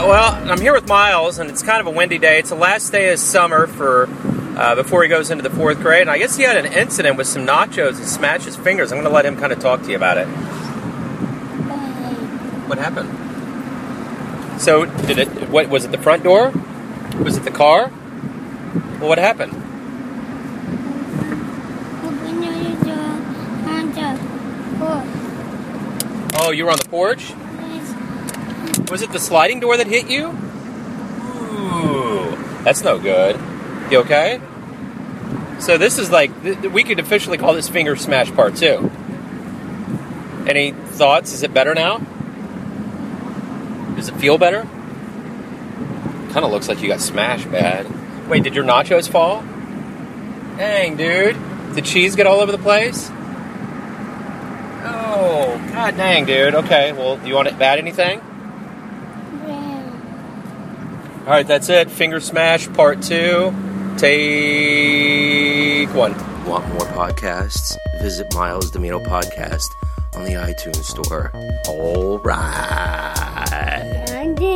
Well, I'm here with Miles, and it's kind of a windy day. It's the last day of summer for before he goes into the 4th grade, and I guess he had an incident with some nachos and smashed his fingers. I'm going to let him kind of talk to you about it. What happened? So, what was it, the front door? Was it the car? Well, what happened? Oh, you were on the porch? Was it the sliding door that hit you? Ooh, that's no good. You okay? So this is like, we could officially call this finger smash part 2. Any thoughts? Is it better now? Does it feel better? Kind of looks like you got smashed bad. Wait, did your nachos fall? Dang, dude. Did cheese get all over the place? Oh, god dang, dude. Okay, well, do you want to add anything? All right, that's it. Finger smash part 2. Take 1. Want more podcasts? Visit Miles Domino Podcast on the iTunes Store. All right.